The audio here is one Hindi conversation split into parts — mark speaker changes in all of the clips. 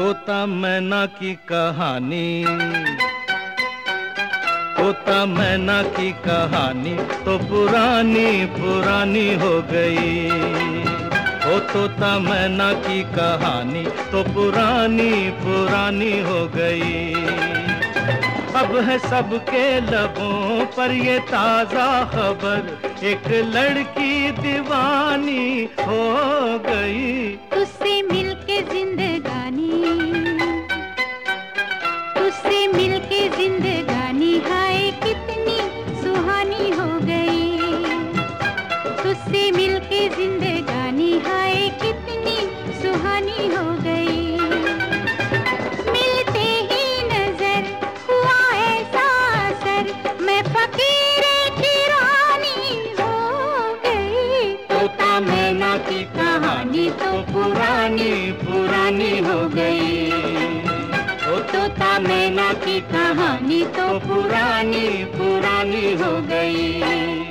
Speaker 1: तोता मैना की कहानी, तोता मैना की कहानी तो पुरानी पुरानी हो गई। ओ तोता मैना की कहानी तो पुरानी पुरानी हो गई। अब है सबके लबों पर ये ताजा खबर, एक लड़की दीवानी हो गई।
Speaker 2: तुझसे मिलके जिंदगानी, तुझसे मिलके जिंदगानी हाय कितनी सुहानी हो गई। तुझसे मिलके जिंदगानी हाय कितनी सुहानी हो गई। मिलते ही नजर हुआ ऐसा असर, मैं फकीर की रानी हो गई।
Speaker 1: तोता मैना की कहानी तो पुरानी पुरानी हो गई। ओ तोता मैना की कहानी तो पुरानी पुरानी हो गई।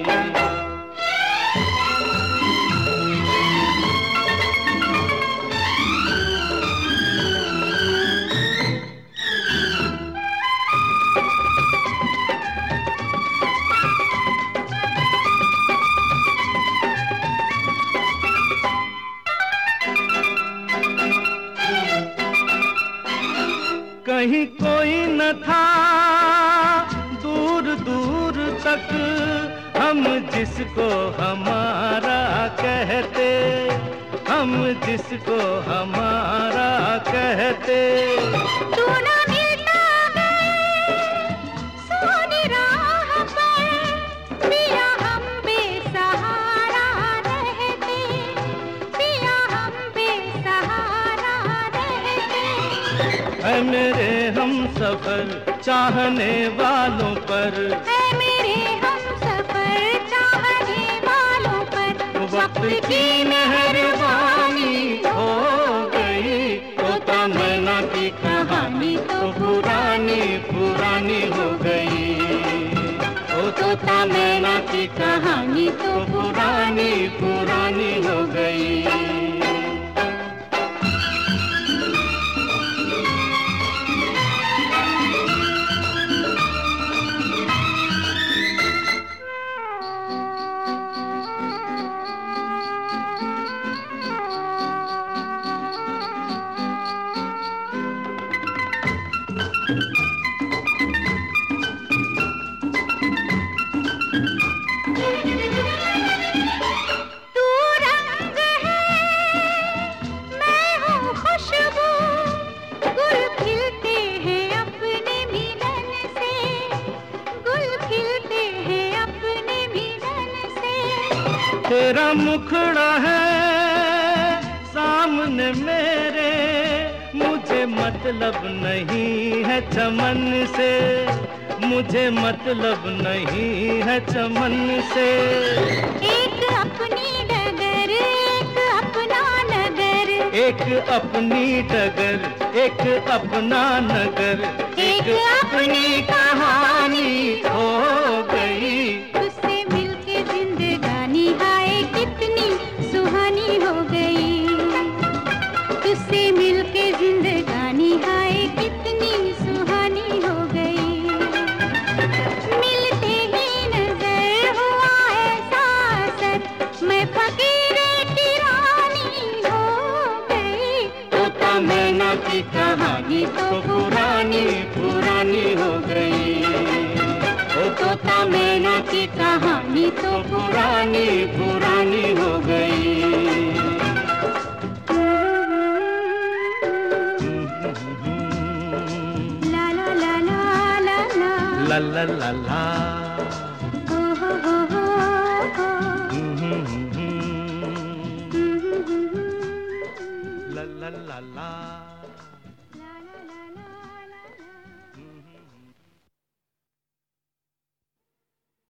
Speaker 1: कहीं कोई न था दूर दूर तक, हम जिसको हमारा कहते, हम जिसको हमारा कहते।
Speaker 2: तू ना मिलता गए सोनी राह पर, पिया हम बेसहारा रहते, पिया हम बेसहारा रहते।
Speaker 1: है मेरे हम सफर चाहने वालों पर,
Speaker 2: है मेरे हम सफर चाहने वालों पर,
Speaker 1: वक्त की मेहरबानी हो गई। तोता मैना की कहानी तो पुरानी पुरानी हो गई। ओ तोता मैना की कहानी तो पुरानी पुरानी हो गई।
Speaker 2: तू रंग है मैं हूँ खुशबू, गुल खिलते हैं अपने मिलन से, गुल खिलते हैं अपने मिलन से।
Speaker 1: तेरा मुखड़ा है सामने मेरे, मुझे मतलब नहीं है चमन से, मुझे मतलब नहीं है चमन से।
Speaker 2: एक अपनी डगर एक अपना नगर,
Speaker 1: एक अपनी डगर एक अपना नगर,
Speaker 2: एक अपनी कहानी
Speaker 1: हो गई।
Speaker 2: तुझसे मिलके जिंदगानी हाय कितनी सुहानी हो गई। तुझसे मिलके जिंदगानी हाय कितनी सुहानी हो गई। मिलते ही नजर हुआ ऐसा असर, मैं फकीर की रानी हो गई।
Speaker 1: तोता मैना की कहानी तो पुरानी पुरानी हो गई। ओ तोता मैना की कहानी तो पुरानी पुरानी हो गई।
Speaker 2: ला ला ला ला ला ला
Speaker 1: ला ला ला ला,
Speaker 2: हो हो हो हो हो।
Speaker 1: ला ला ला ला।